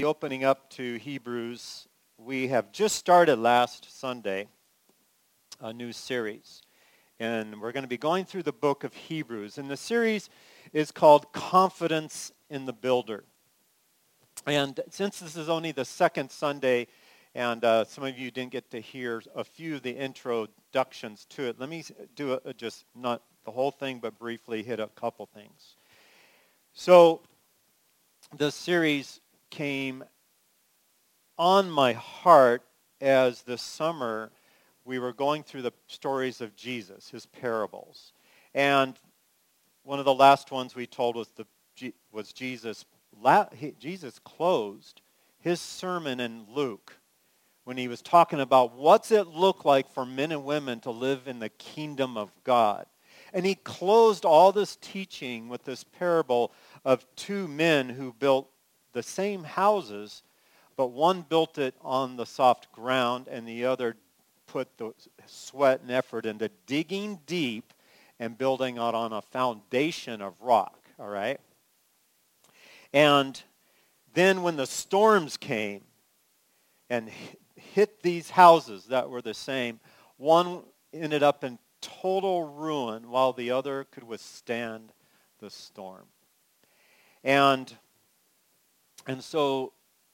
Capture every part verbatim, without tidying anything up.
opening up to Hebrews. We have just started last Sunday a new series. And we're going to be going through the book of Hebrews. And the series is called Confidence in the Builder. And since this is only the second Sunday, and uh, some of you didn't get to hear a few of the introductions to it, let me do a, a just not the whole thing, but briefly hit a couple things. So the series came on my heart as this summer we were going through the stories of Jesus, his parables. And one of the last ones we told was the was Jesus. Jesus closed his sermon in Luke when he was talking about what's it look like for men and women to live in the kingdom of God. And he closed all this teaching with this parable of two men who built the same houses, but one built it on the soft ground and the other put the sweat and effort into digging deep and building out on a foundation of rock, all right? And then when the storms came and hit these houses that were the same, one ended up in total ruin while the other could withstand the storm. And, and so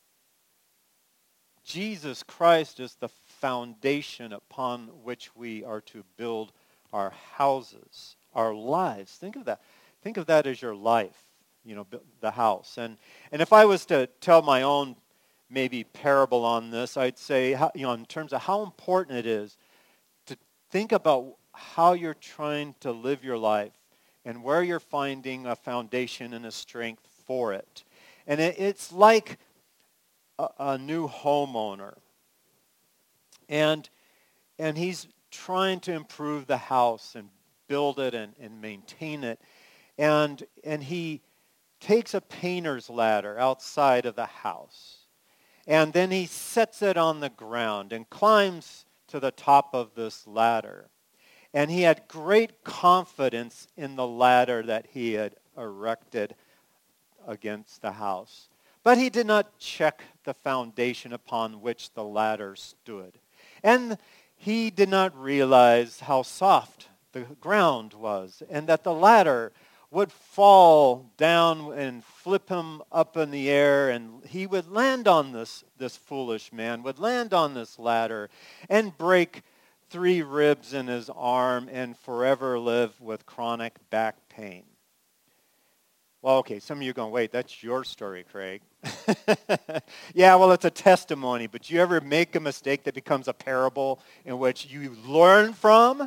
Jesus Christ is the foundation upon which we are to build our houses, our lives. Think of that. Think of that as your life, you know, the house. And and if I was to tell my own maybe parable on this, I'd say, how, you know, in terms of how important it is to think about how you're trying to live your life and where you're finding a foundation and a strength for it. And it, it's like a, a new homeowner. And and he's trying to improve the house and build it and, and maintain it. And and he takes a painter's ladder outside of the house. And then he sets it on the ground and climbs to the top of this ladder. And he had great confidence in the ladder that he had erected against the house. But he did not check the foundation upon which the ladder stood. And he did not realize how soft the ground was and that the ladder would fall down and flip him up in the air, and he would land on this, this foolish man, would land on this ladder and break three ribs in his arm and forever live with chronic back pain. Well, okay, some of you are going, wait, that's your story, Craig. Yeah, well, it's a testimony, but you ever make a mistake that becomes a parable in which you learn from?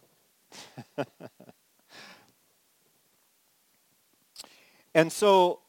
And so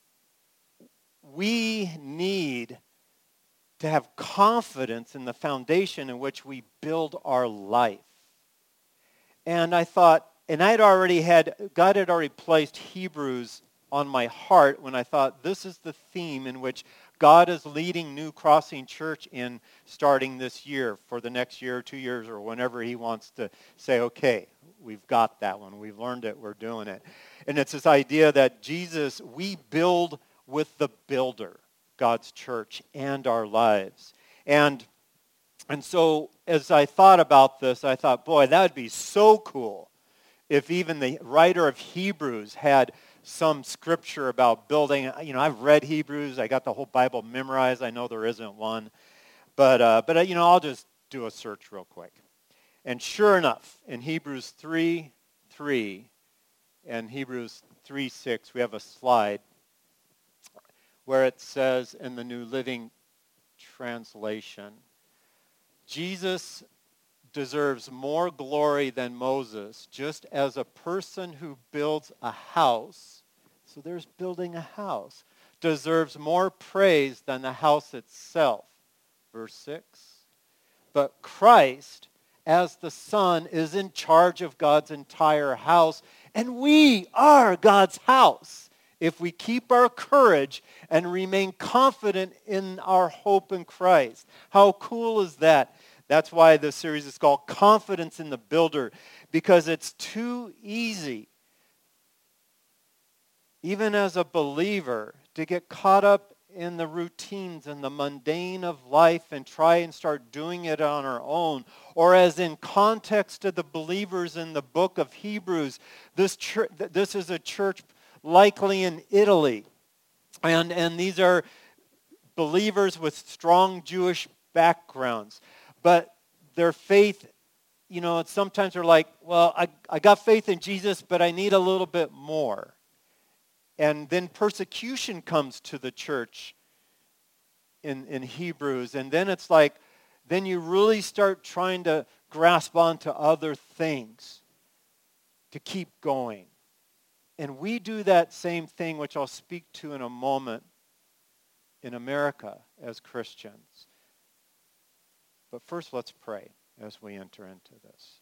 we need to have confidence in the foundation in which we build our life. And I thought, and I'd already had, God had already placed Hebrews on my heart when I thought this is the theme in which God is leading New Crossing Church in starting this year for the next year or two years or whenever he wants to say, okay, we've got that one. We've learned it. We're doing it. And it's this idea that Jesus, we build with the builder, God's church, and our lives. And, and so as I thought about this, I thought, boy, that would be so cool if even the writer of Hebrews had some scripture about building. You know, I've read Hebrews. I got the whole Bible memorized. I know there isn't one. But, uh, but uh, you know, I'll just do a search real quick. And sure enough, in Hebrews three three and Hebrews three six, we have a slide where it says in the New Living Translation, Jesus deserves more glory than Moses, just as a person who builds a house, so there's building a house, deserves more praise than the house itself. Verse six. But Christ, as the Son, is in charge of God's entire house, and we are God's house if we keep our courage and remain confident in our hope in Christ. How cool is that? That's why this series is called Confidence in the Builder, because it's too easy, even as a believer, to get caught up in the routines and the mundane of life and try and start doing it on our own. Or as in context of the believers in the book of Hebrews, this, church, this is a church likely in Italy. And, and these are believers with strong Jewish backgrounds. But their faith, you know, sometimes they're like, well, I, I got faith in Jesus, but I need a little bit more. And then persecution comes to the church in, in Hebrews. And then it's like, then you really start trying to grasp onto other things to keep going. And we do that same thing, which I'll speak to in a moment, in America as Christians. But first, let's pray as we enter into this.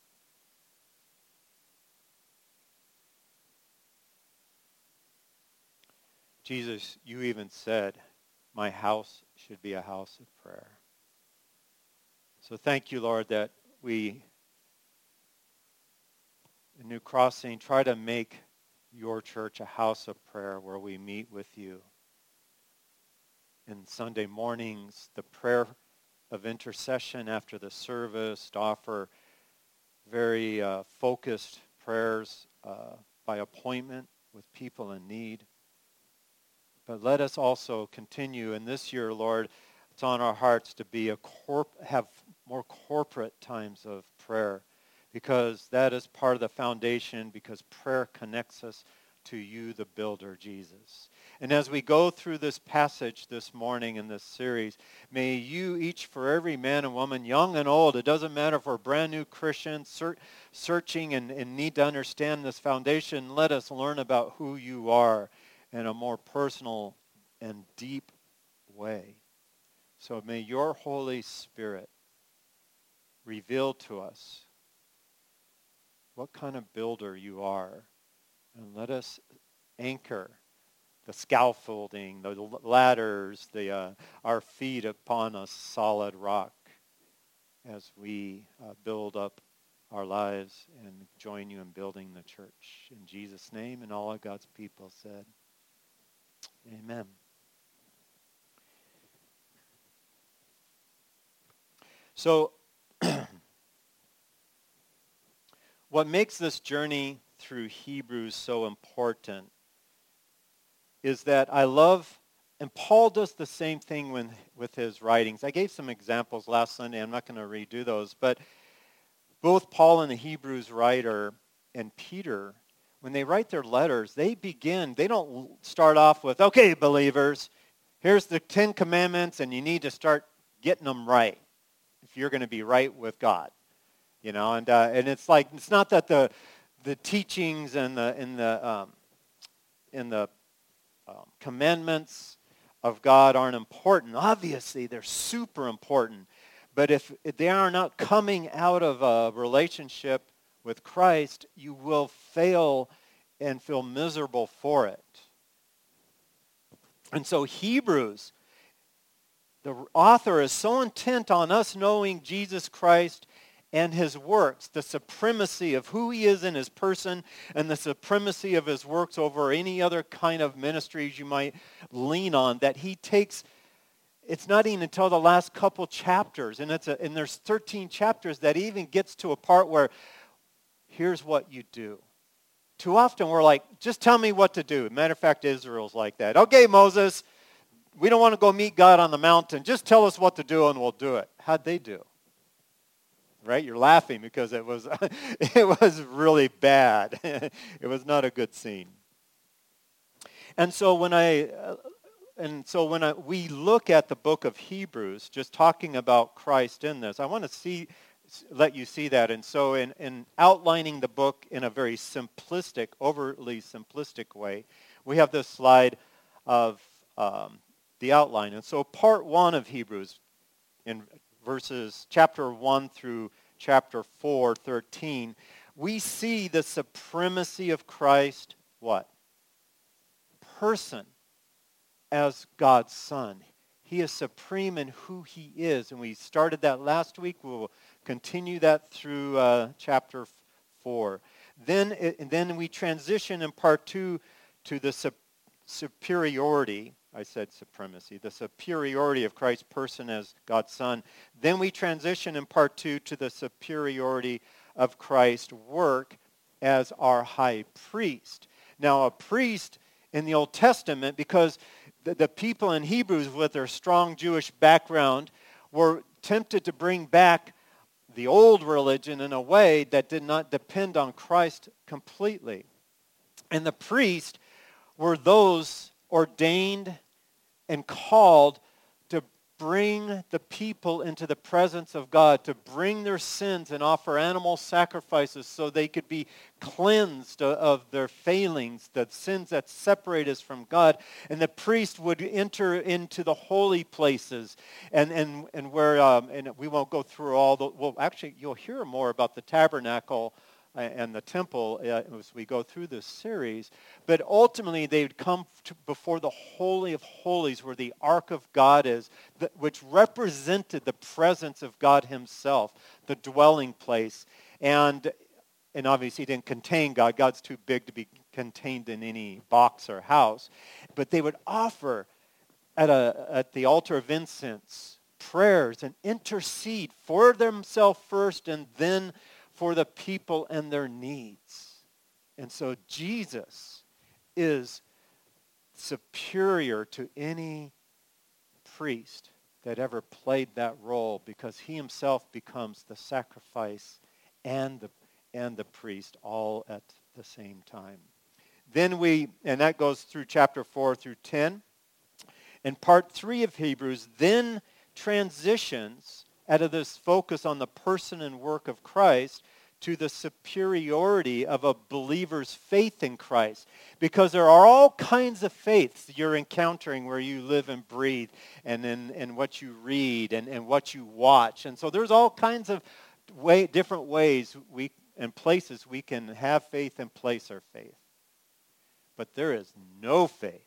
Jesus, you even said, my house should be a house of prayer. So thank you, Lord, that we, in New Crossing, try to make your church a house of prayer where we meet with you. In Sunday mornings, the prayer of intercession after the service, to offer very uh, focused prayers uh, by appointment with people in need. But let us also continue in this year, Lord, it's on our hearts to be a corp- have more corporate times of prayer, because that is part of the foundation, because prayer connects us to you, the builder, Jesus. And as we go through this passage this morning in this series, may you each, for every man and woman, young and old, it doesn't matter if we're brand new Christians, ser- searching and, and need to understand this foundation, let us learn about who you are in a more personal and deep way. So may your Holy Spirit reveal to us what kind of builder you are. And let us anchor the scaffolding, the ladders, the, uh, our feet upon a solid rock as we uh, build up our lives and join you in building the church. In Jesus' name, and all of God's people said, amen. So, what makes this journey through Hebrews so important is that I love, and Paul does the same thing when, with his writings. I gave some examples last Sunday. I'm not going to redo those, but both Paul and the Hebrews writer and Peter, when they write their letters, they begin, they don't start off with, okay, believers, here's the Ten Commandments, and you need to start getting them right if you're going to be right with God. You know, and uh, and it's like, it's not that the the teachings and the in the um, in the um, commandments of God aren't important. Obviously, they're super important. But if they are not coming out of a relationship with Christ, you will fail and feel miserable for it. And so Hebrews, the author is so intent on us knowing Jesus Christ and his works, the supremacy of who he is in his person and the supremacy of his works over any other kind of ministries you might lean on, that he takes, it's not even until the last couple chapters, and it's a, and there's thirteen chapters that he even gets to a part where here's what you do. Too often we're like, just tell me what to do. Matter of fact, Israel's like that. Okay, Moses, we don't want to go meet God on the mountain. Just tell us what to do and we'll do it. How'd they do? Right? You're laughing because it was it was really bad. It was not a good scene. And so when I uh, and so when I, we look at the book of Hebrews, just talking about Christ in this, I want to see let you see that. And so in, in outlining the book in a very simplistic, overtly simplistic way, we have this slide of um, the outline. And so part one of Hebrews, in verses chapter one through chapter four, thirteen, we see the supremacy of Christ, what? Person as God's Son. He is supreme in who he is. And we started that last week. We'll continue that through uh, chapter four. Then, it, then we transition in part two to the su- superiority I said supremacy, the superiority of Christ's person as God's Son. Then we transition in part two to the superiority of Christ's work as our high priest. Now, a priest in the Old Testament, because the, the people in Hebrews with their strong Jewish background were tempted to bring back the old religion in a way that did not depend on Christ completely. And the priests were those ordained and called to bring the people into the presence of God, to bring their sins and offer animal sacrifices so they could be cleansed of their failings, the sins that separate us from God. And the priest would enter into the holy places, and and and where um, and we won't go through all the. Well, actually, you'll hear more about the tabernacle and the temple uh, as we go through this series. But ultimately, they would come to before the Holy of Holies, where the Ark of God is, that, which represented the presence of God himself, the dwelling place. And, and obviously, it didn't contain God. God's too big to be contained in any box or house. But they would offer at, a, at the altar of incense prayers and intercede for themselves first, and then for the people and their needs. And so Jesus is superior to any priest that ever played that role, because he himself becomes the sacrifice and the and the priest all at the same time. Then we, and that goes through chapter four through ten. And part three of Hebrews then transitions out of this focus on the person and work of Christ to the superiority of a believer's faith in Christ. Because there are all kinds of faiths you're encountering where you live and breathe, and in and what you read and, and what you watch. And so there's all kinds of way, different ways we and places we can have faith and place our faith. But there is no faith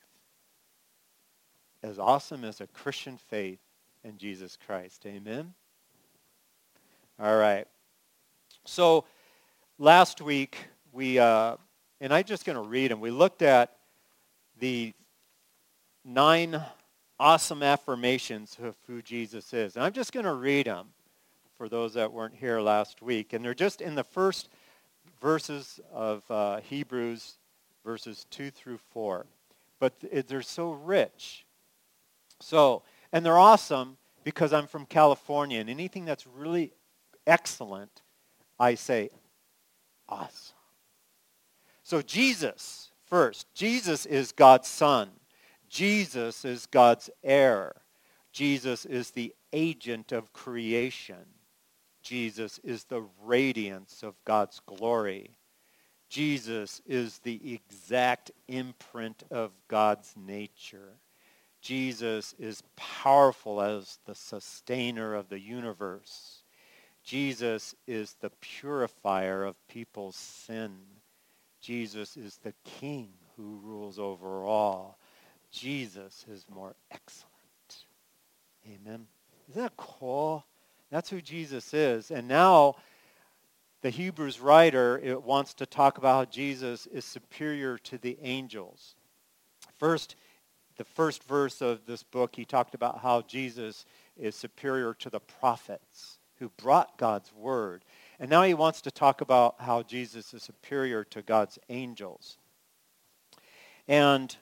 as awesome as a Christian faith in Jesus Christ. Amen? All right. So last week, we, uh, and I'm just going to read them. We looked at the nine awesome affirmations of who Jesus is. And I'm just going to read them for those that weren't here last week. And they're just in the first verses of uh, Hebrews, verses two through four. But they're so rich. So, and they're awesome because I'm from California, and anything that's really excellent, I say, awesome. So Jesus, first, Jesus is God's Son. Jesus is God's heir. Jesus is the agent of creation. Jesus is the radiance of God's glory. Jesus is the exact imprint of God's nature. Jesus is powerful as the sustainer of the universe. Jesus is the purifier of people's sin. Jesus is the king who rules over all. Jesus is more excellent. Amen. Isn't that cool? That's who Jesus is. And now the Hebrews writer it wants to talk about how Jesus is superior to the angels. First, the first verse of this book, he talked about how Jesus is superior to the prophets who brought God's word. And now he wants to talk about how Jesus is superior to God's angels. And,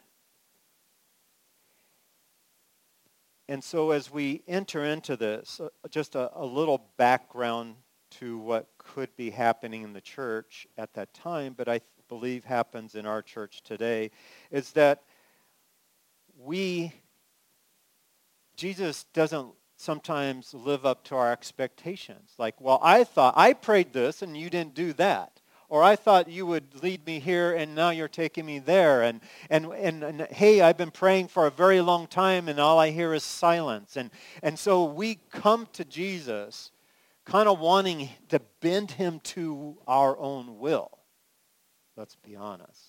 and so as we enter into this, uh, just a, a little background to what could be happening in the church at that time, but I th- believe happens in our church today, is that we, Jesus doesn't sometimes live up to our expectations. Like, well, I thought, I prayed this and you didn't do that. Or I thought you would lead me here and now you're taking me there. And, and, and, and hey, I've been praying for a very long time and all I hear is silence. And, and so we come to Jesus kind of wanting to bend him to our own will. Let's be honest.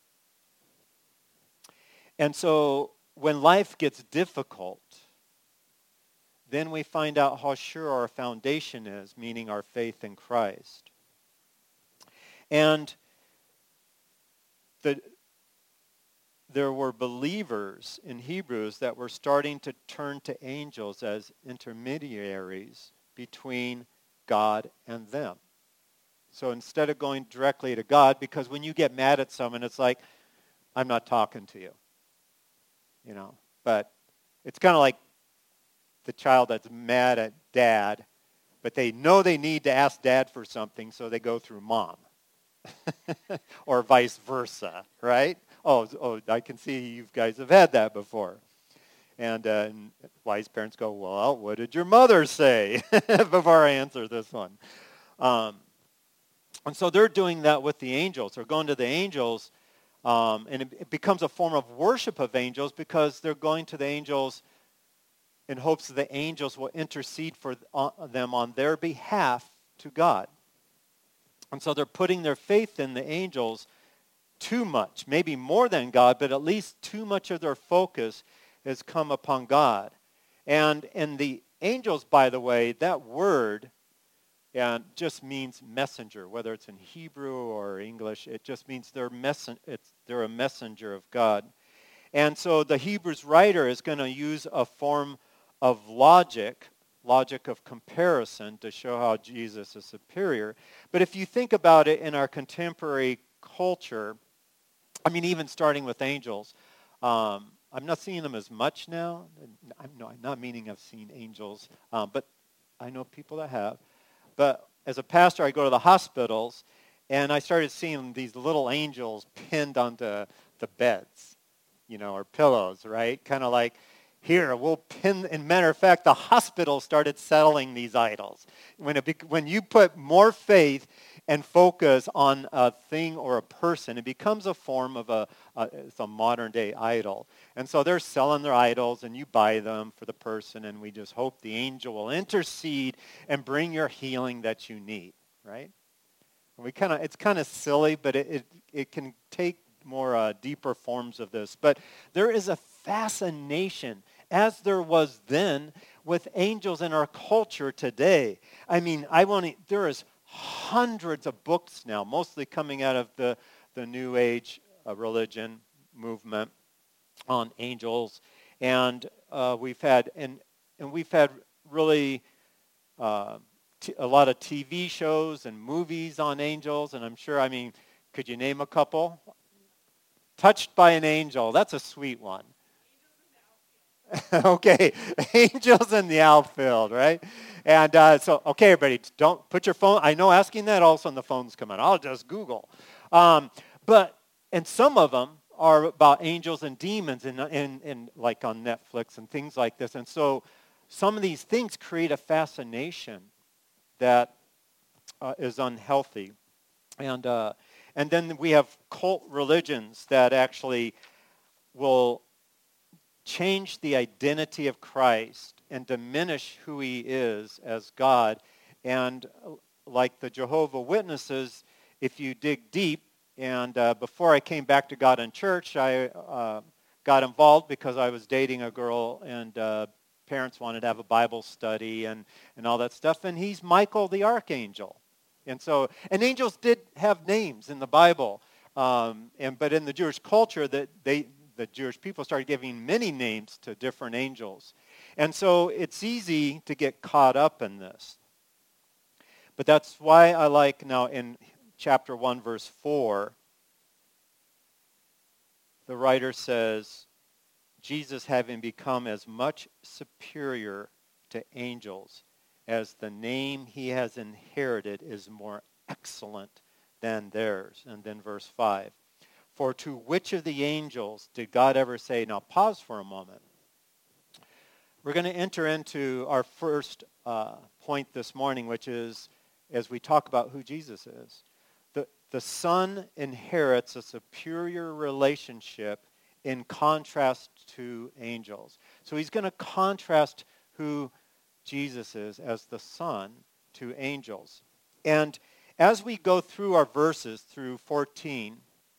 And so when life gets difficult, then we find out how sure our foundation is, meaning our faith in Christ. And the, there were believers in Hebrews that were starting to turn to angels as intermediaries between God and them. So instead of going directly to God, because when you get mad at someone, it's like, I'm not talking to you. You know, but it's kind of like the child that's mad at dad, but they know they need to ask dad for something, so they go through mom. Or vice versa, right? Oh, oh, I can see you guys have had that before. And, uh, and wise parents go, well, what did your mother say? Before I answer this one. Um, and so they're doing that with the angels. They're going to the angels, um, and it, it becomes a form of worship of angels because they're going to the angels in hopes that the angels will intercede for uh, them on their behalf to God. And so they're putting their faith in the angels too much, maybe more than God, but at least too much of their focus has come upon God. And in the angels, by the way, that word and just means messenger, whether it's in Hebrew or English. It just means they're, messen- it's, they're a messenger of God. And so the Hebrews writer is going to use a form of logic, logic of comparison, to show how Jesus is superior. But if you think about it in our contemporary culture, I mean, even starting with angels, um, I'm not seeing them as much now. I'm, no, I'm not meaning I've seen angels, um, but I know people that have. But as a pastor, I go to the hospitals, and I started seeing these little angels pinned onto the beds, you know, or pillows, right? Kind of like, here, we'll pin, and matter of fact, the hospital started selling these idols. When, it, when you put more faith and focus on a thing or a person, it becomes a form of a, a, it's a modern day idol. And so they're selling their idols, and you buy them for the person, and we just hope the angel will intercede and bring your healing that you need, right? And we kind of, it's kind of silly, but it, it, it can take more uh, deeper forms of this. But there is a fascination, as there was then, with angels in our culture today. I mean, I want to, there is hundreds of books now, mostly coming out of the, the New Age uh, religion movement on angels. And uh, we've had, and, and we've had really uh, t- a lot of T V shows and movies on angels. And I'm sure, I mean, could you name a couple? Touched by an Angel. That's a sweet one. Okay, angels in the outfield, right? And uh, so, okay, everybody, don't put your phone. I know asking that also, and the phones come out. I'll just Google. Um, but, and some of them are about angels and demons, and, and, and like on Netflix and things like this. And so some of these things create a fascination that uh, is unhealthy. And uh, and then we have cult religions that actually will change the identity of Christ and diminish who he is as God. And like the Jehovah's Witnesses, if you dig deep, and uh, before I came back to God in church, I uh, got involved because I was dating a girl, and uh, parents wanted to have a Bible study and, and all that stuff. And he's Michael the Archangel. And so, and angels did have names in the Bible, um, and but in the Jewish culture, that they, the Jewish people started giving many names to different angels, and so it's easy to get caught up in this. But that's why I like now in chapter one, verse four, the writer says, Jesus having become as much superior to angels as the name he has inherited is more excellent than theirs. And then verse five. For to which of the angels did God ever say, now pause for a moment. We're going to enter into our first uh, point this morning, which is as we talk about who Jesus is. The, the Son inherits a superior relationship in contrast to angels. So he's going to contrast who Jesus is as the Son to angels. And as we go through our verses through fourteen,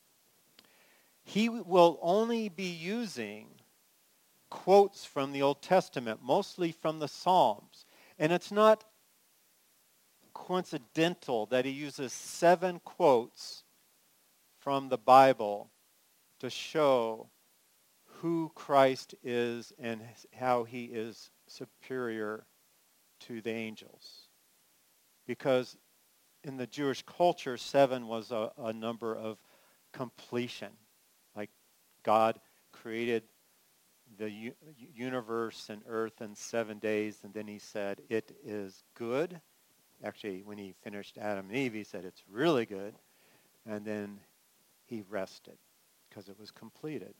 he will only be using quotes from the Old Testament, mostly from the Psalms. And it's not coincidental that he uses seven quotes from the Bible to show who Christ is and how he is superior to the angels. Because in the Jewish culture, seven was a, a number of completion. Like God created the u- universe and earth in seven days, and then he said, it is good. Actually, when he finished Adam and Eve, he said, it's really good. And then he rested because it was completed.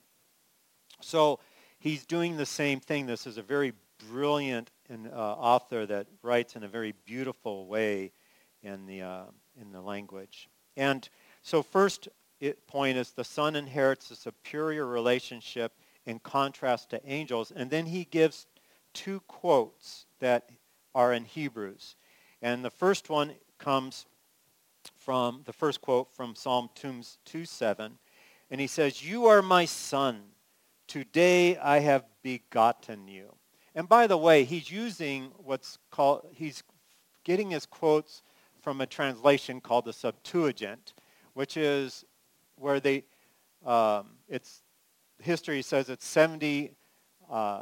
So he's doing the same thing. This is a very brilliant and, uh, author that writes in a very beautiful way in the uh, in the language. And so first it, point is the Son inherits a superior relationship in contrast to angels. And then he gives two quotes that are in Hebrews. And the first one comes from, the first quote from Psalm two seven. And he says, you are my son. Today I have begotten you. And by the way, he's using what's called, he's getting his quotes from a translation called the Septuagint, which is where they, um, it's, history says it's seventy uh,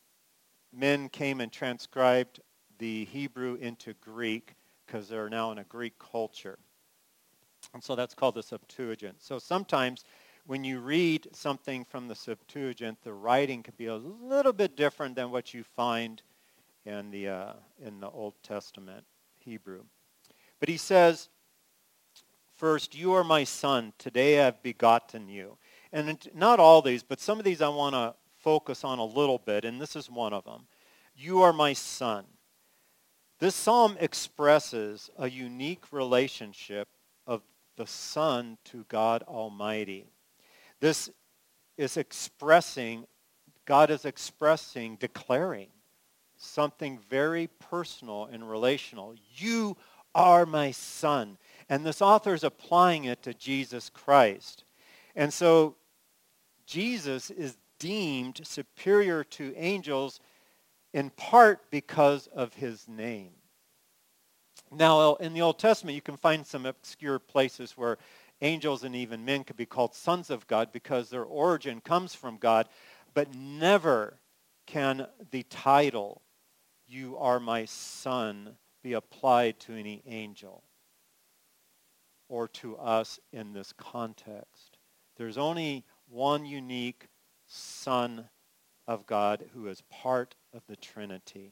men came and transcribed the Hebrew into Greek because they're now in a Greek culture. And so that's called the Septuagint. So sometimes when you read something from the Septuagint, the writing could be a little bit different than what you find in the uh, in the Old Testament Hebrew. But he says, first, you are my son. Today I have begotten you. And not all these, but some of these I want to focus on a little bit, and this is one of them. You are my son. This psalm expresses a unique relationship of the Son to God Almighty. This is expressing, God is expressing, declaring something very personal and relational. You are my son. And this author is applying it to Jesus Christ. And so Jesus is deemed superior to angels in part because of his name. Now, in the Old Testament, you can find some obscure places where angels and even men could be called sons of God because their origin comes from God, but never can the title, you are my son, be applied to any angel or to us in this context. There's only one unique Son of God who is part of the Trinity.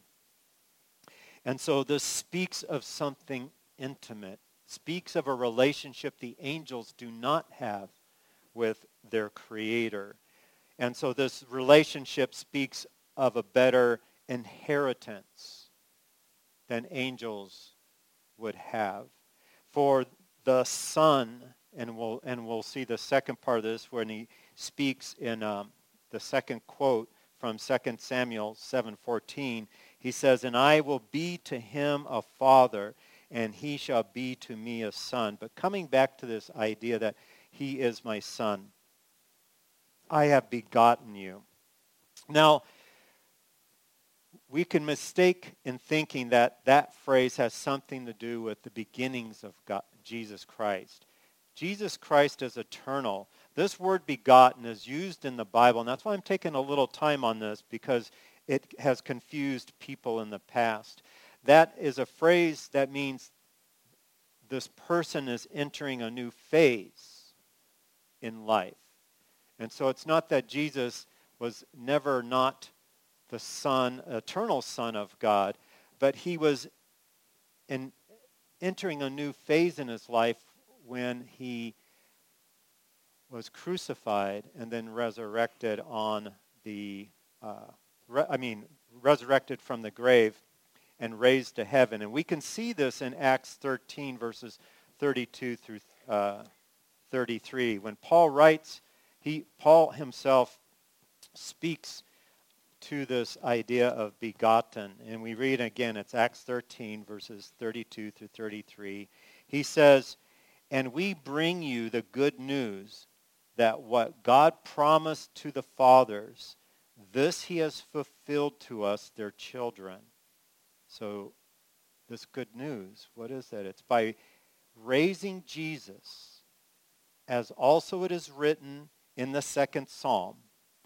And so this speaks of something intimate, speaks of a relationship the angels do not have with their Creator. And so this relationship speaks of a better inheritance than angels would have. For the Son, and we'll, and we'll see the second part of this when he speaks in um, the second quote from Second Samuel seven fourteen. He says, and I will be to him a father, and he shall be to me a son. But coming back to this idea that he is my son, I have begotten you. Now, we can mistake in thinking that that phrase has something to do with the beginnings of God, Jesus Christ. Jesus Christ is eternal. This word begotten is used in the Bible, and that's why I'm taking a little time on this, because it has confused people in the past. That is a phrase that means this person is entering a new phase in life. And so it's not that Jesus was never not the Son, eternal Son of God, but he was in entering a new phase in his life when he was crucified and then resurrected on the, uh, re- I mean, resurrected from the grave and raised to heaven. And we can see this in Acts thirteen, verses thirty-two through uh, thirty-three. When Paul writes, he Paul himself speaks to this idea of begotten. And we read again, it's Acts thirteen, verses thirty-two through thirty-three. He says, and we bring you the good news that what God promised to the fathers, this he has fulfilled to us, their children. So this good news, what is that? It's by raising Jesus, as also it is written in the second psalm,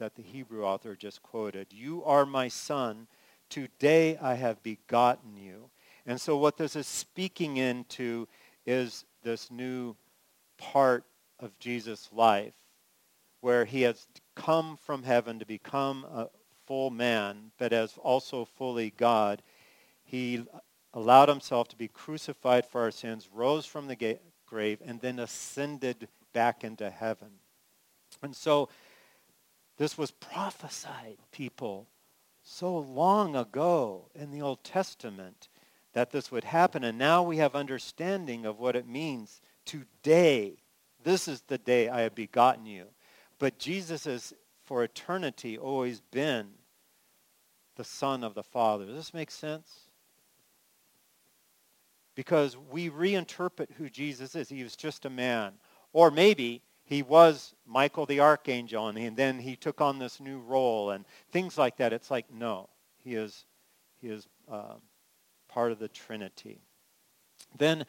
that the Hebrew author just quoted. You are my son. Today I have begotten you. And so what this is speaking into is this new part of Jesus' life where he has come from heaven to become a full man, but as also fully God. He allowed himself to be crucified for our sins, rose from the ga- grave, and then ascended back into heaven. And so this was prophesied, people, so long ago in the Old Testament that this would happen. And now we have understanding of what it means. Today, this is the day I have begotten you. But Jesus has, for eternity, always been the Son of the Father. Does this make sense? Because we reinterpret who Jesus is. He was just a man. Or maybe he was Michael the Archangel, and then he took on this new role and things like that. It's like, no, he is, he is uh, part of the Trinity. Then,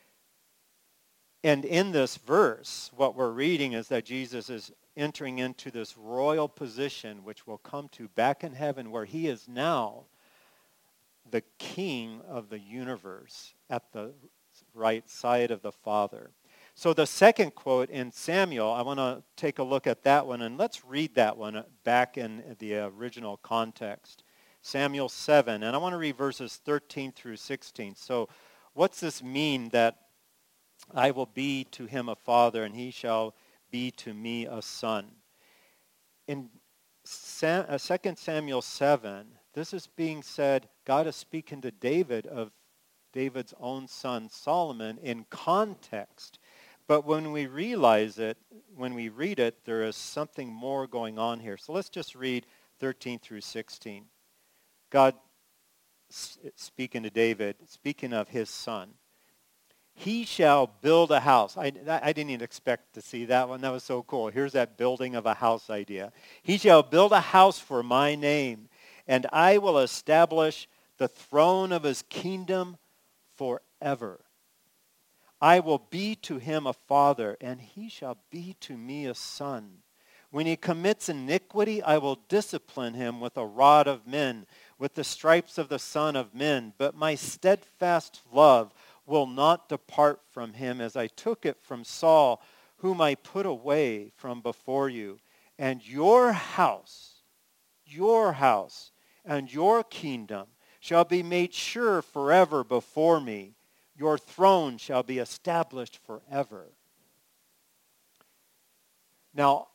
and in this verse, what we're reading is that Jesus is entering into this royal position, which we'll come to back in heaven, where he is now the king of the universe at the right side of the Father. So the second quote in Samuel, I want to take a look at that one, and let's read that one back in the original context. Samuel seven, and I want to read verses thirteen through sixteen. So what's this mean that I will be to him a father, and he shall be to me a son? In Second Samuel seven, this is being said, God is speaking to David of David's own son Solomon in context. But when we realize it, when we read it, there is something more going on here. So let's just read thirteen through sixteen. God speaking to David, speaking of his son. He shall build a house. I, I didn't even expect to see that one. That was so cool. Here's that building of a house idea. He shall build a house for my name, and I will establish the throne of his kingdom forever. I will be to him a father, and he shall be to me a son. When he commits iniquity, I will discipline him with a rod of men, with the stripes of the Son of Men. But my steadfast love will not depart from him, as I took it from Saul, whom I put away from before you. And your house, your house, and your kingdom shall be made sure forever before me. Your throne shall be established forever. Now,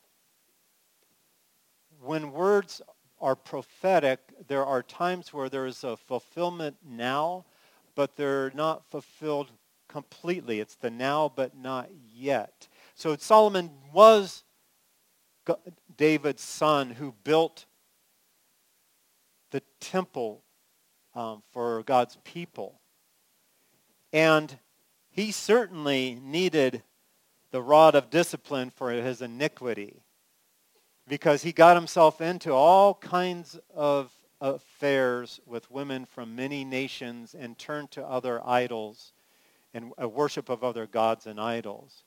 when words are prophetic, there are times where there is a fulfillment now, but they're not fulfilled completely. It's the now, but not yet. So Solomon was David's son who built the temple um, for God's people. And he certainly needed the rod of discipline for his iniquity, because he got himself into all kinds of affairs with women from many nations and turned to other idols and a worship of other gods and idols.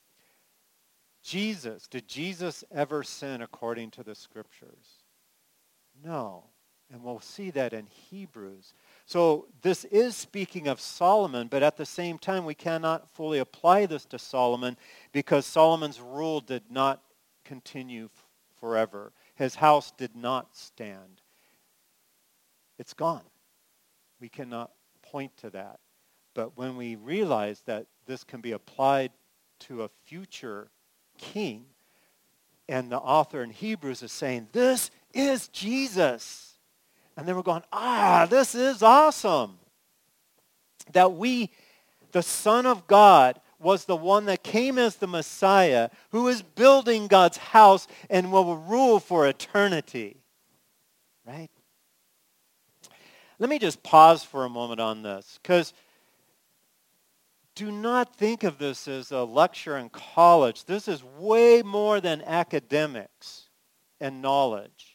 Jesus, did Jesus ever sin according to the scriptures? No. And we'll see that in Hebrews. So this is speaking of Solomon, but at the same time we cannot fully apply this to Solomon because Solomon's rule did not continue forever. His house did not stand. It's gone. We cannot point to that. But when we realize that this can be applied to a future king, and the author in Hebrews is saying, this is Jesus. And then we're going, ah, this is awesome. That we, the Son of God, was the one that came as the Messiah, who is building God's house and will rule for eternity. Right? Let me just pause for a moment on this, because do not think of this as a lecture in college. This is way more than academics and knowledge.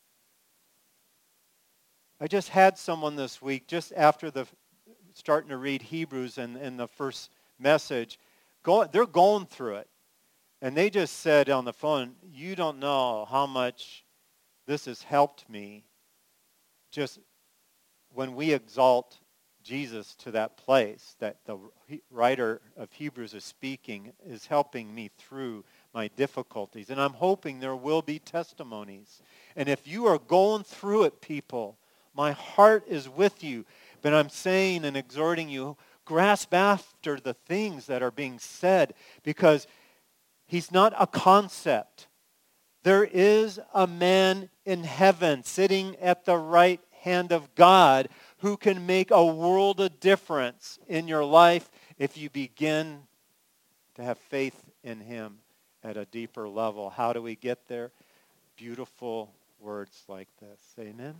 I just had someone this week, just after the starting to read Hebrews and in the first message, go, they're going through it. And they just said on the phone, you don't know how much this has helped me just when we exalt Jesus to that place that the writer of Hebrews is speaking is helping me through my difficulties. And I'm hoping there will be testimonies. And if you are going through it, people, my heart is with you. But I'm saying and exhorting you, grasp after the things that are being said, because he's not a concept. There is a man in heaven sitting at the right hand of God who can make a world of difference in your life if you begin to have faith in him at a deeper level. How do we get there? Beautiful words like this. Amen?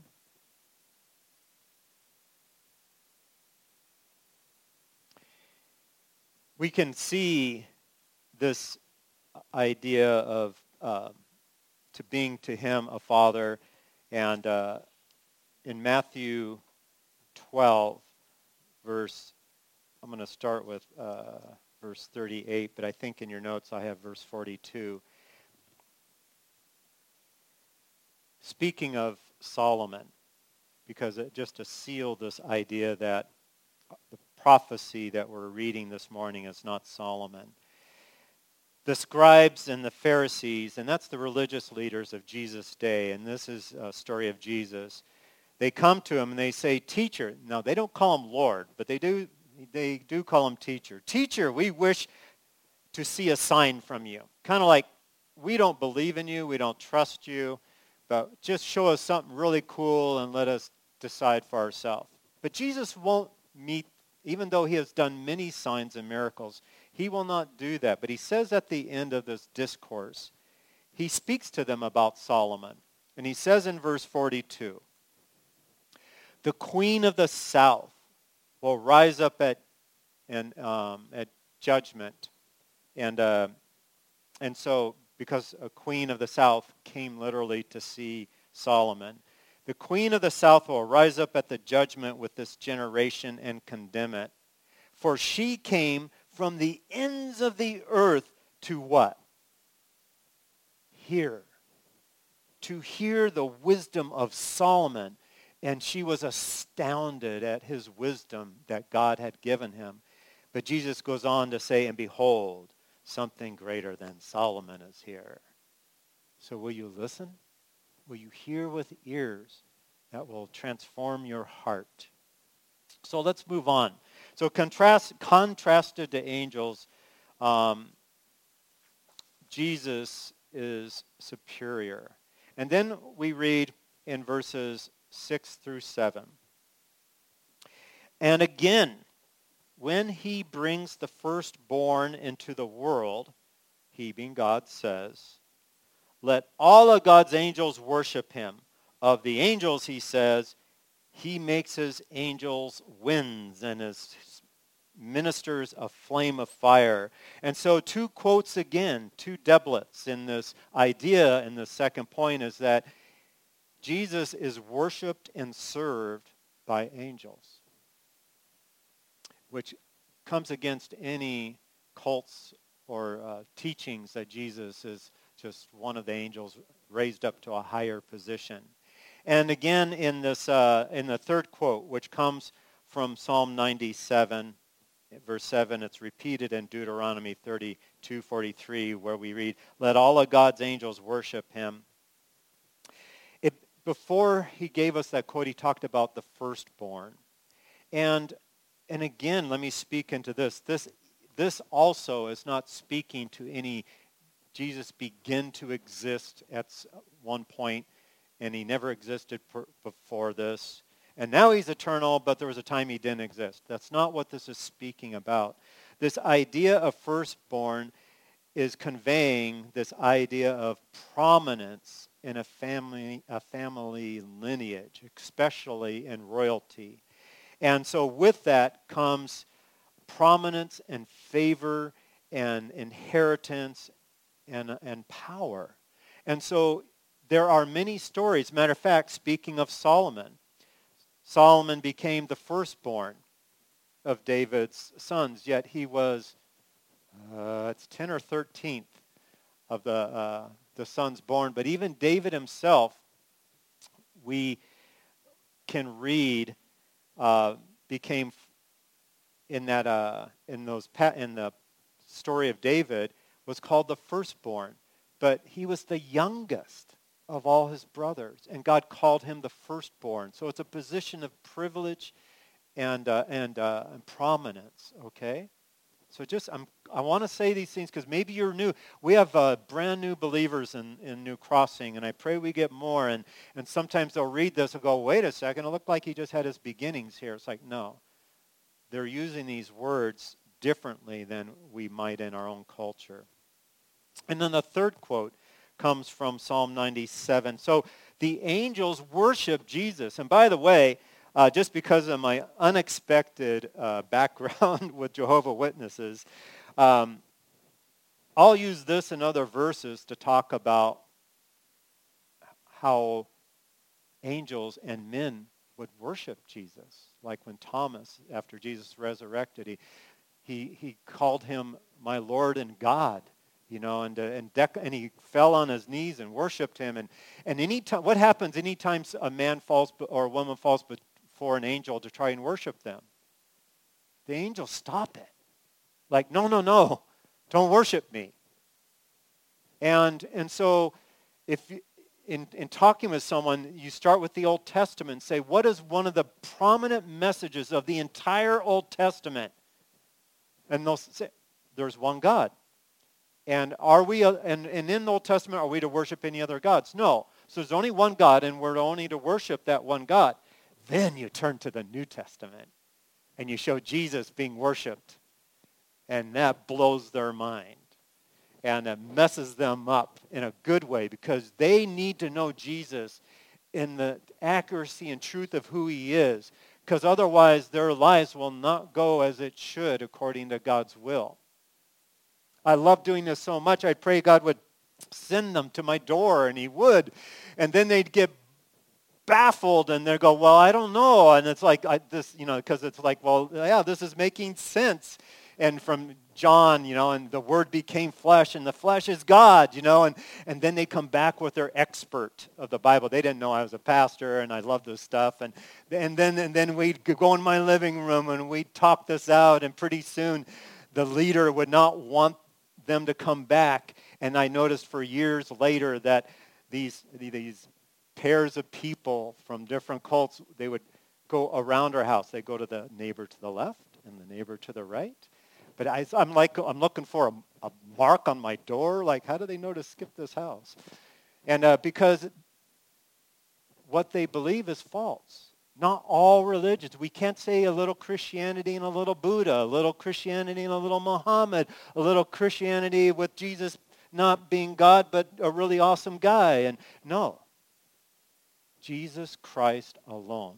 We can see this idea of uh, to being to him a father, and uh, in Matthew twelve, verse, I'm going to start with uh, verse thirty-eight, but I think in your notes I have verse forty-two. Speaking of Solomon, because it, just to seal this idea that the prophecy that we're reading this morning is not Solomon. The scribes and the Pharisees, and that's the religious leaders of Jesus' day, and this is a story of Jesus. They come to him and they say, "Teacher." Now, they don't call him Lord, but they do they do call him teacher. "Teacher, we wish to see a sign from you." Kind of like, we don't believe in you, we don't trust you, but just show us something really cool and let us decide for ourselves. But Jesus won't meet, even though he has done many signs and miracles, he will not do that. But he says at the end of this discourse, he speaks to them about Solomon. And he says in verse forty-two, "The queen of the south will rise up at and um, at judgment." And uh, and so, because a queen of the south came literally to see Solomon, "The queen of the south will rise up at the judgment with this generation and condemn it. For she came from the ends of the earth to" what? Hear. To hear the wisdom of Solomon. And she was astounded at his wisdom that God had given him. But Jesus goes on to say, "And behold, something greater than Solomon is here." So will you listen? Will you hear with ears that will transform your heart? So let's move on. So contrast, contrasted to angels, um, Jesus is superior. And then we read in verses six through seven. "And again, when he brings the firstborn into the world," he being God says, "let all of God's angels worship him. Of the angels," he says, "he makes his angels winds and his ministers a flame of fire." And so two quotes again, two doublets in this idea in the second point is that Jesus is worshipped and served by angels, which comes against any cults or uh, teachings that Jesus is just one of the angels raised up to a higher position. And again, in this, uh, in the third quote, which comes from Psalm ninety-seven, verse seven, it's repeated in Deuteronomy thirty-two forty-three, where we read, "Let all of God's angels worship him." It, before he gave us that quote, he talked about the firstborn. And and again, let me speak into this. This this also is not speaking to any Jesus begin to exist at one point, and he never existed per, before this. And now he's eternal, but there was a time he didn't exist. That's not what this is speaking about. This idea of firstborn is conveying this idea of prominence in a family, a family lineage, especially in royalty. And so with that comes prominence and favor and inheritance and, and power. And so there are many stories. Matter of fact, speaking of Solomon, Solomon became the firstborn of David's sons, yet he was, uh, it's ten or thirteenth of the, uh, the sons born. But even David himself we can read uh, became in that uh, in those pa- in the story of David was called the firstborn, but he was the youngest of all his brothers, and God called him the firstborn. So it's a position of privilege and uh, and, uh, and prominence. Okay, so just I'm, I want to say these things because maybe you're new. We have uh, brand new believers in, in New Crossing, and I pray we get more. And and sometimes they'll read this and go, "Wait a second, it looked like he just had his beginnings here." It's like, no, they're using these words differently than we might in our own culture. And then the third quote comes from Psalm ninety-seven. So the angels worship Jesus. And by the way, uh, just because of my unexpected uh, background with Jehovah's Witnesses, um, I'll use this and other verses to talk about how angels and men would worship Jesus. Like when Thomas, after Jesus resurrected, he he, he called him my Lord and God. You know, and uh, and, dec- and he fell on his knees and worshipped him. And and any time, what happens anytime a man falls be- or a woman falls before an angel to try and worship them? The angels stop it. Like, no, no, no, don't worship me. And and so, if you, in in talking with someone, you start with the Old Testament and say, what is one of the prominent messages of the entire Old Testament? And they'll say, there's one God. And are we, uh, and, and in the Old Testament, are we to worship any other gods? No. So there's only one God, and we're only to worship that one God. Then you turn to the New Testament, and you show Jesus being worshipped. And that blows their mind. And it messes them up in a good way, because they need to know Jesus in the accuracy and truth of who he is. Because otherwise, their lives will not go as it should according to God's will. I love doing this so much. I pray God would send them to my door, and he would. And then they'd get baffled, and they'd go, well, I don't know. And it's like I, this, you know, because it's like, well, yeah, this is making sense. And from John, you know, and the Word became flesh, and the flesh is God, you know. And, and then they come back with their expert of the Bible. They didn't know I was a pastor, and I love this stuff. And, and, then, and then we'd go in my living room, and we'd talk this out, and pretty soon the leader would not want them to come back. And I noticed for years later that these these pairs of people from different cults, they would go around our house. They go to the neighbor to the left and the neighbor to the right. But I, I'm like, I'm looking for a, a mark on my door. Like, how do they know to skip this house? And uh, because what they believe is false. Not all religions. We can't say a little Christianity and a little Buddha, a little Christianity and a little Muhammad, a little Christianity with Jesus not being God, but a really awesome guy. And no, Jesus Christ alone.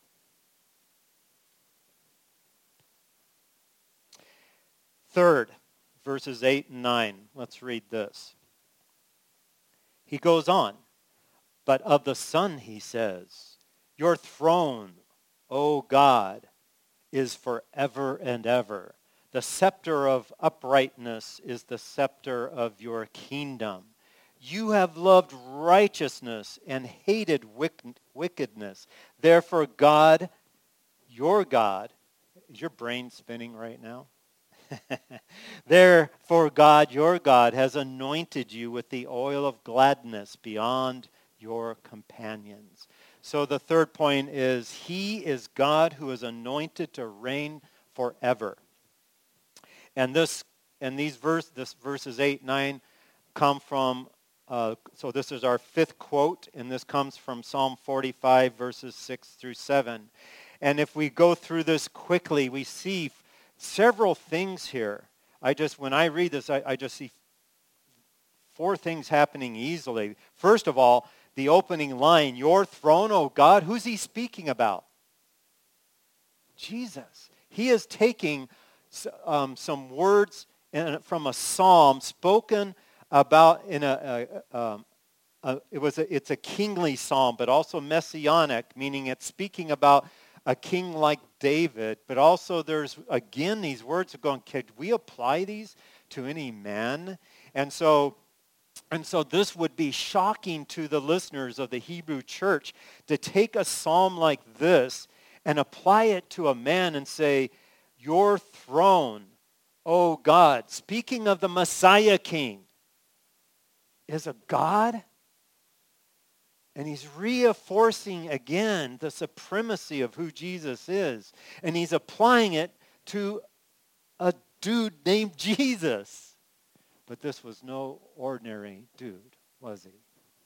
Third, verses eight and nine. Let's read this. He goes on, but of the Son, he says, your throne, O God, is forever and ever. The scepter of uprightness is the scepter of your kingdom. You have loved righteousness and hated wickedness. Therefore, God, your God, is your brain spinning right now? Therefore, God, your God, has anointed you with the oil of gladness beyond your companions. So the third point is, he is God who is anointed to reign forever. And this and these verse this verses eight, nine come from uh, so this is our fifth quote, and this comes from Psalm forty-five, verses six through seven. And if we go through this quickly, we see f- several things here. I just when I read this, I, I just see four things happening easily. First of all, the opening line, your throne, O God, who's he speaking about? Jesus. He is taking um, some words in, from a psalm spoken about in a, a, um, a it was a, it's a kingly psalm, but also messianic, meaning it's speaking about a king like David. But also there's, again, these words are going, could we apply these to any man? And so And so this would be shocking to the listeners of the Hebrew church to take a psalm like this and apply it to a man and say, your throne, O God, speaking of the Messiah King, is a God? And he's reinforcing again the supremacy of who Jesus is. And he's applying it to a dude named Jesus. But this was no ordinary dude, was he?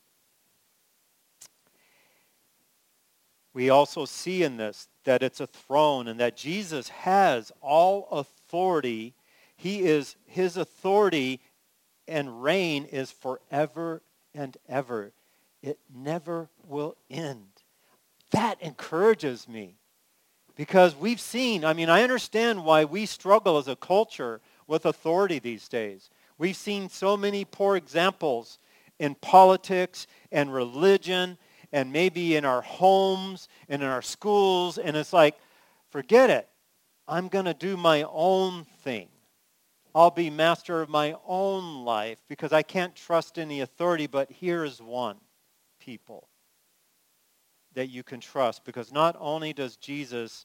We also see in this that it's a throne and that Jesus has all authority. He is, his authority and reign is forever and ever. It never will end. That encourages me because we've seen, I mean, I understand why we struggle as a culture with authority these days. We've seen so many poor examples in politics and religion and maybe in our homes and in our schools. And it's like, forget it. I'm going to do my own thing. I'll be master of my own life because I can't trust any authority. But here is one, people, that you can trust. Because not only does Jesus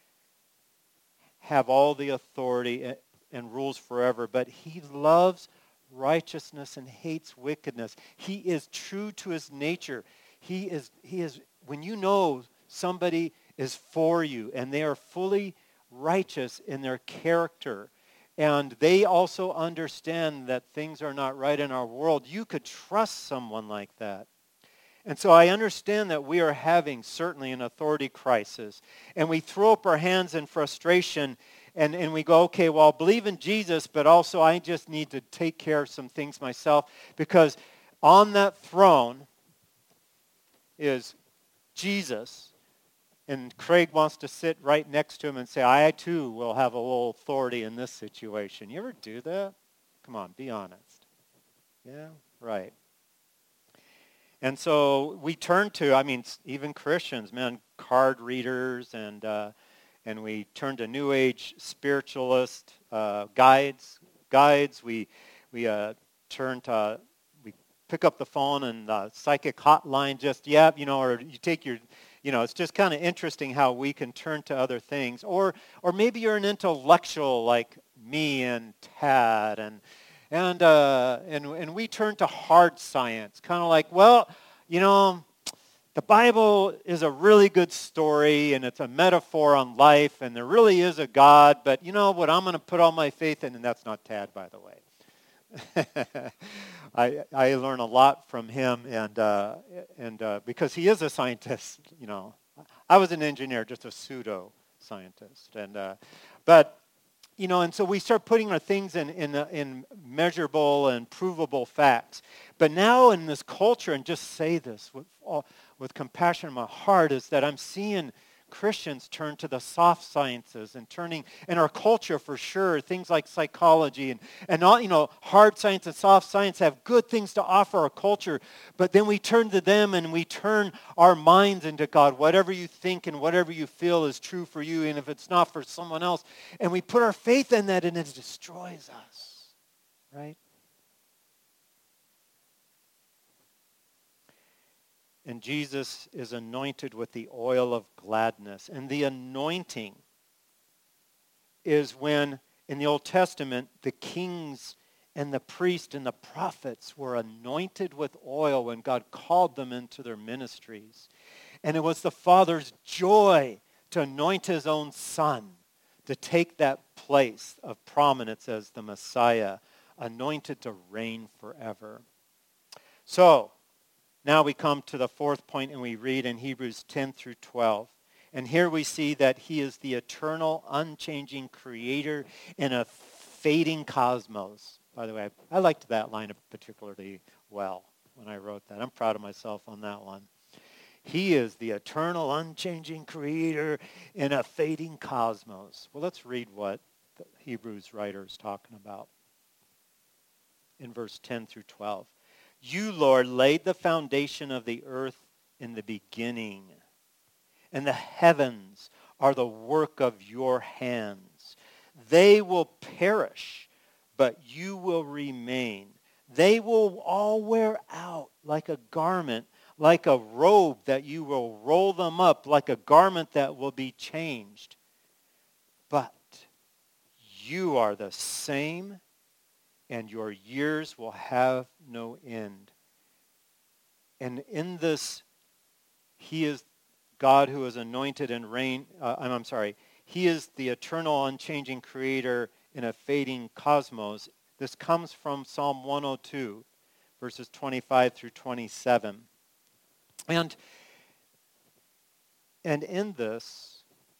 have all the authority and rules forever, but he loves righteousness and hates wickedness. He is true to his nature. He is, he is, when you know somebody is for you and they are fully righteous in their character, and they also understand that things are not right in our world, you could trust someone like that. And so I understand that we are having certainly an authority crisis, and we throw up our hands in frustration. And, and we go, okay, well, I'll believe in Jesus, but also I just need to take care of some things myself because on that throne is Jesus, and Craig wants to sit right next to him and say, I too will have a little authority in this situation. You ever do that? Come on, be honest. Yeah, right. And so we turn to, I mean, even Christians, man, card readers and... Uh, And we turn to New Age spiritualist uh, guides. Guides. We we uh, turn to we pick up the phone and the psychic hotline. Just yeah, you know, or you take your, you know, it's just kind of interesting how we can turn to other things. Or or maybe you're an intellectual like me and Tad, and and uh, and and we turn to hard science, kind of like, well, you know. The Bible is a really good story, and it's a metaphor on life, and there really is a God, but you know what I'm going to put all my faith in, and that's not Tad, by the way. I I learn a lot from him, and uh, and uh, because he is a scientist, you know. I was an engineer, just a pseudo-scientist, and uh, but you know, and so we start putting our things in in uh, in measurable and provable facts. But now in this culture, and just say this with all, with compassion in my heart, is that I'm seeing Christians turn to the soft sciences and turning, in our culture for sure, things like psychology and, and all, you know, hard science and soft science have good things to offer our culture, but then we turn to them and we turn our minds into God, whatever you think and whatever you feel is true for you, and if it's not for someone else, and we put our faith in that and it destroys us, right? And Jesus is anointed with the oil of gladness. And the anointing is when, in the Old Testament, the kings and the priests and the prophets were anointed with oil when God called them into their ministries. And it was the Father's joy to anoint his own Son to take that place of prominence as the Messiah, anointed to reign forever. So, now we come to the fourth point, and we read in Hebrews ten through twelve. And here we see that he is the eternal, unchanging creator in a fading cosmos. By the way, I liked that line particularly well when I wrote that. I'm proud of myself on that one. He is the eternal, unchanging creator in a fading cosmos. Well, let's read what the Hebrews writer is talking about in verse ten through twelve. You, Lord, laid the foundation of the earth in the beginning, and the heavens are the work of your hands. They will perish, but you will remain. They will all wear out like a garment, like a robe that you will roll them up, like a garment that will be changed. But you are the same, and your years will have no end. And in this, he is God who is anointed and reign. Uh, I'm, I'm sorry. He is the eternal, unchanging creator in a fading cosmos. This comes from Psalm one oh two, verses twenty-five through twenty-seven. And, and in this,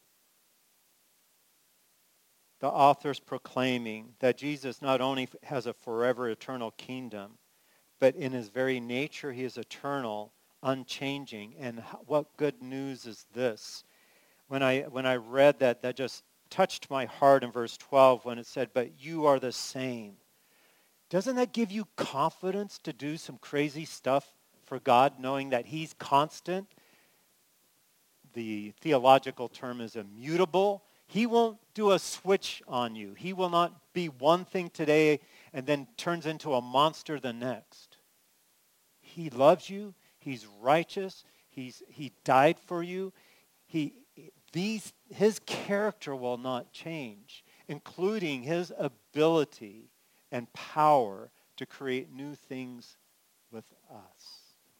the author's proclaiming that Jesus not only has a forever eternal kingdom, but in his very nature he is eternal, unchanging. And what good news is this? When I when I read that, that just touched my heart in verse twelve when it said, "But you are the same." Doesn't that give you confidence to do some crazy stuff for God, knowing that he's constant? The theological term is immutable. He won't do a switch on you. He will not be one thing today and then turns into a monster the next. He loves you. He's righteous. He's, he died for you. He, these, his character will not change, including his ability and power to create new things with us.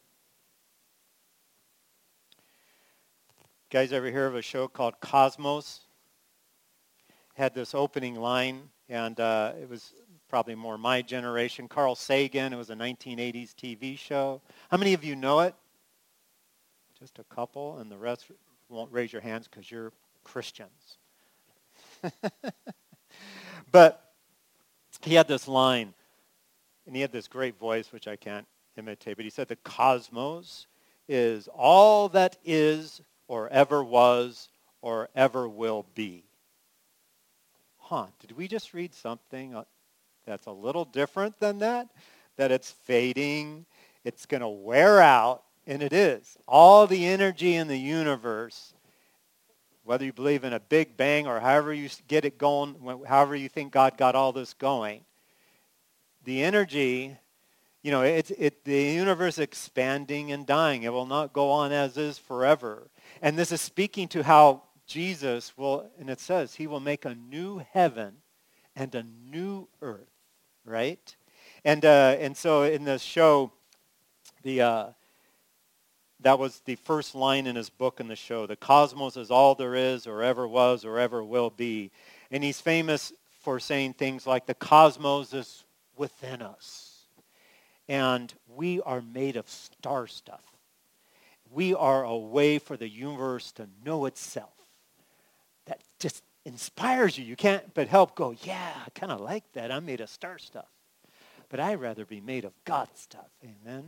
Guys ever hear of a show called Cosmos? Had this opening line, and uh, it was probably more my generation. Carl Sagan, it was a nineteen eighties T V show. How many of you know it? Just a couple, and the rest won't raise your hands because you're Christians. But he had this line, and he had this great voice, which I can't imitate, but he said the cosmos is all that is or ever was or ever will be. Huh, did we just read something that's a little different than that? That it's fading, it's going to wear out, and it is. All the energy in the universe, whether you believe in a big bang or however you get it going, however you think God got all this going, the energy, you know, it's it, the universe expanding and dying. It will not go on as is forever. And this is speaking to how Jesus will, and it says, he will make a new heaven and a new earth, right? And uh, and so in this show, the uh, that was the first line in his book in the show. The cosmos is all there is or ever was or ever will be. And he's famous for saying things like the cosmos is within us. And we are made of star stuff. We are a way for the universe to know itself. That just inspires you. You can't but help go, yeah, I kind of like that. I'm made of star stuff. But I'd rather be made of God stuff. Amen?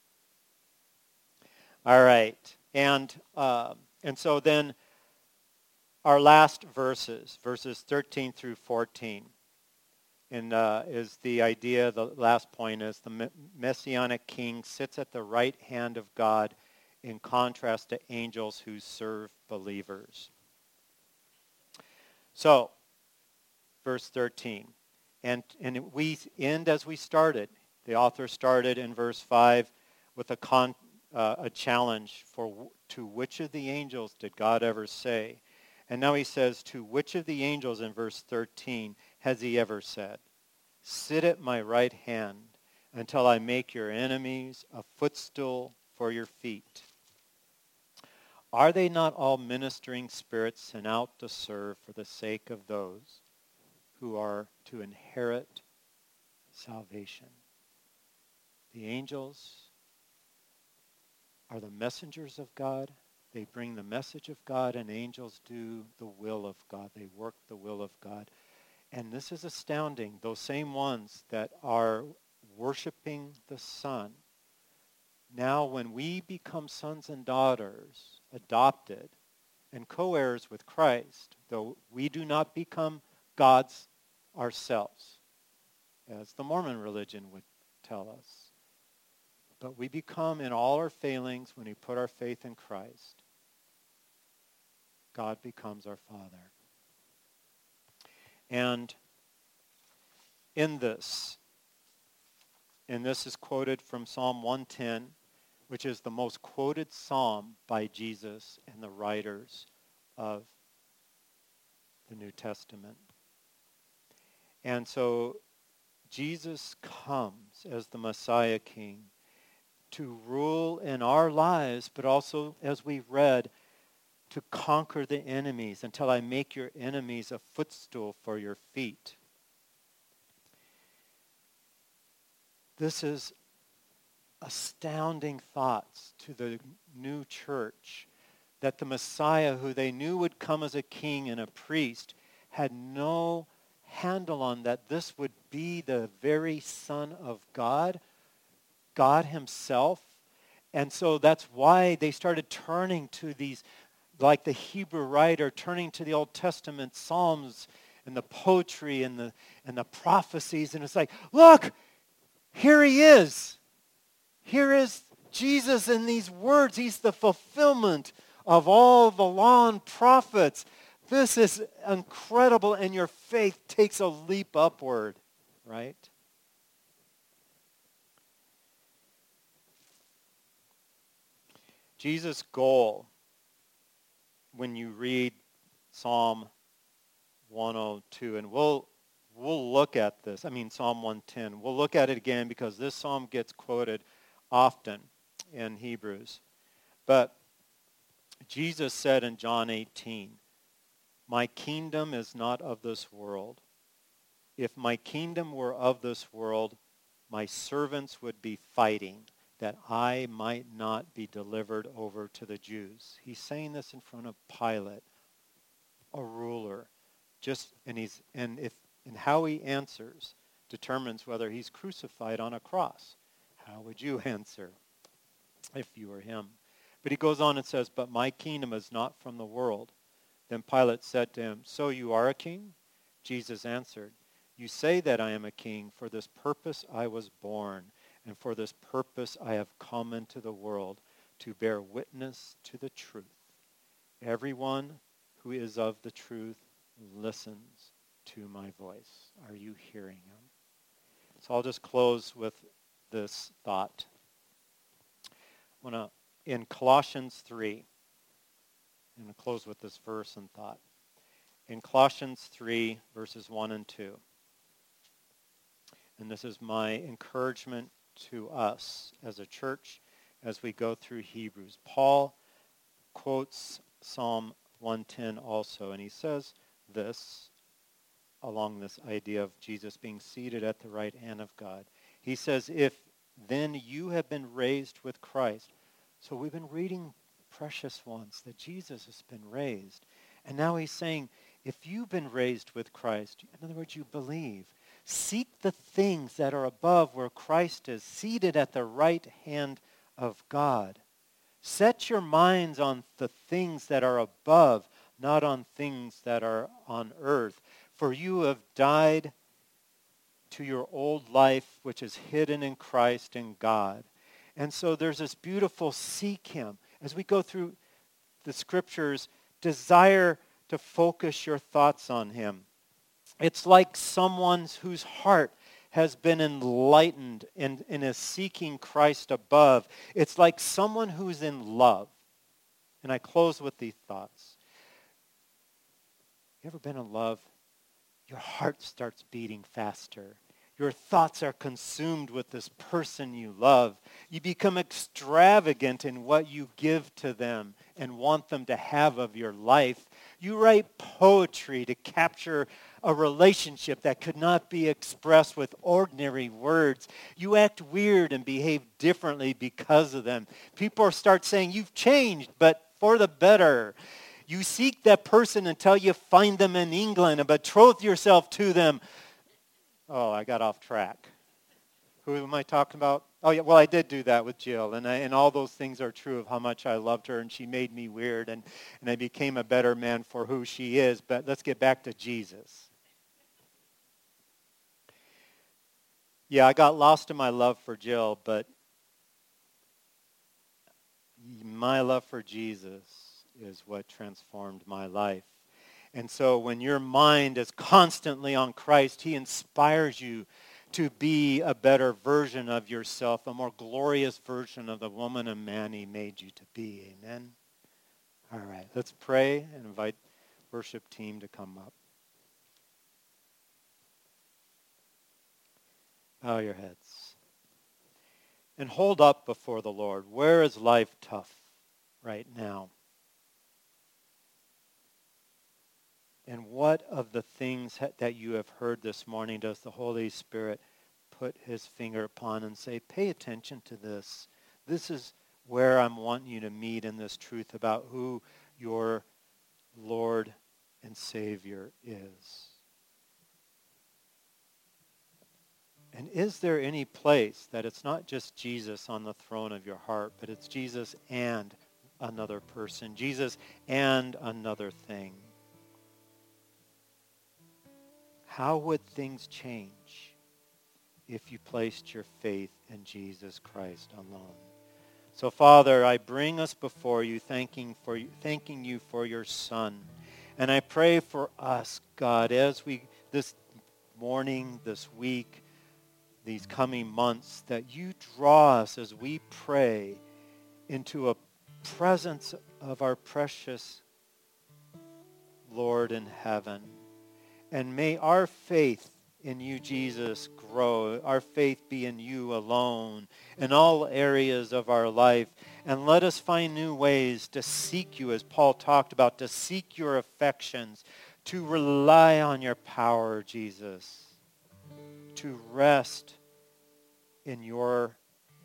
All right. And, uh, and so then our last verses, verses thirteen through fourteen, and uh, is the idea, the last point is the Messianic King sits at the right hand of God in contrast to angels who serve believers. So, verse thirteen, and, and we end as we started. The author started in verse five with a, con, uh, a challenge for to which of the angels did God ever say? And now he says, to which of the angels in verse thirteen has he ever said, sit at my right hand until I make your enemies a footstool for your feet. Are they not all ministering spirits sent out to serve for the sake of those who are to inherit salvation? The angels are the messengers of God. They bring the message of God, and angels do the will of God. They work the will of God. And this is astounding. Those same ones that are worshiping the Son, now when we become sons and daughters, adopted, and co-heirs with Christ, though we do not become gods ourselves, as the Mormon religion would tell us, but we become in all our failings when we put our faith in Christ, God becomes our Father. And in this, and this is quoted from Psalm one ten, which is the most quoted psalm by Jesus and the writers of the New Testament. And so Jesus comes as the Messiah King to rule in our lives, but also, as we read, to conquer the enemies until I make your enemies a footstool for your feet. This is astounding thoughts to the new church, that the Messiah, who they knew would come as a king and a priest, had no handle on that this would be the very Son of God, God himself. And so that's why they started turning to these, like the Hebrew writer, turning to the Old Testament Psalms and the poetry and the and the prophecies. And it's like, look, here he is. Here is Jesus in these words. He's the fulfillment of all the law and prophets. This is incredible, and your faith takes a leap upward, right? Jesus' goal, when you read Psalm one oh two, and we'll we'll look at this, I mean Psalm one ten, we'll look at it again because this psalm gets quoted often in Hebrews. But Jesus said in John eighteen, my kingdom is not of this world. If my kingdom were of this world, my servants would be fighting that I might not be delivered over to the Jews. He's saying this in front of Pilate, a ruler. Just and he's and if and how he answers determines whether he's crucified on a cross. How would you answer if you were him? But he goes on and says, but my kingdom is not from the world. Then Pilate said to him, so you are a king? Jesus answered, you say that I am a king. For this purpose I was born, and for this purpose I have come into the world, to bear witness to the truth. Everyone who is of the truth listens to my voice. Are you hearing him? So I'll just close with this thought. I want to, in Colossians three, I'm going to close with this verse and thought. In Colossians three, verses one and two, and this is my encouragement to us as a church as we go through Hebrews. Paul quotes Psalm one ten also, and he says this along this idea of Jesus being seated at the right hand of God. He says, if then you have been raised with Christ. So we've been reading, precious ones, that Jesus has been raised. And now he's saying, if you've been raised with Christ, in other words, you believe, seek the things that are above where Christ is, seated at the right hand of God. Set your minds on the things that are above, not on things that are on earth. For you have died to your old life, which is hidden in Christ in God. And so there's this beautiful seek him. As we go through the scriptures, desire to focus your thoughts on him. It's like someone whose heart has been enlightened and, and is seeking Christ above. It's like someone who's in love. And I close with these thoughts. You ever been in love? Your heart starts beating faster. Your thoughts are consumed with this person you love. You become extravagant in what you give to them and want them to have of your life. You write poetry to capture a relationship that could not be expressed with ordinary words. You act weird and behave differently because of them. People start saying, you've changed, but for the better. You seek that person until you find them in England and betroth yourself to them. Oh, I got off track. Who am I talking about? Oh, yeah, well, I did do that with Jill, and I, and all those things are true of how much I loved her, and she made me weird, and, and I became a better man for who she is. But let's get back to Jesus. Yeah, I got lost in my love for Jill, but my love for Jesus is what transformed my life. And so when your mind is constantly on Christ, he inspires you to be a better version of yourself, a more glorious version of the woman and man he made you to be. Amen? All right, let's pray and invite worship team to come up. Bow your heads. And hold up before the Lord. Where is life tough right now? And what of the things that you have heard this morning does the Holy Spirit put his finger upon and say, pay attention to this. This is where I'm wanting you to meet in this truth about who your Lord and Savior is. And is there any place that it's not just Jesus on the throne of your heart, but it's Jesus and another person, Jesus and another thing? How would things change if you placed your faith in Jesus Christ alone? So, Father, I bring us before you, thanking for you, thanking you for your Son. And I pray for us, God, as we, this morning, this week, these coming months, that you draw us as we pray into a presence of our precious Lord in heaven. And may our faith in you, Jesus, grow. Our faith be in you alone in all areas of our life. And let us find new ways to seek you, as Paul talked about, to seek your affections, to rely on your power, Jesus, to rest in your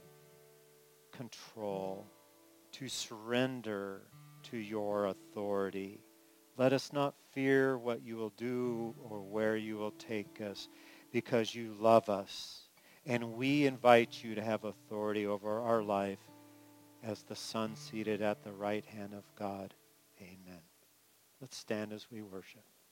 control, to surrender to your authority. Let us not fear what you will do or where you will take us, because you love us. And we invite you to have authority over our life as the Son seated at the right hand of God. Amen. Let's stand as we worship.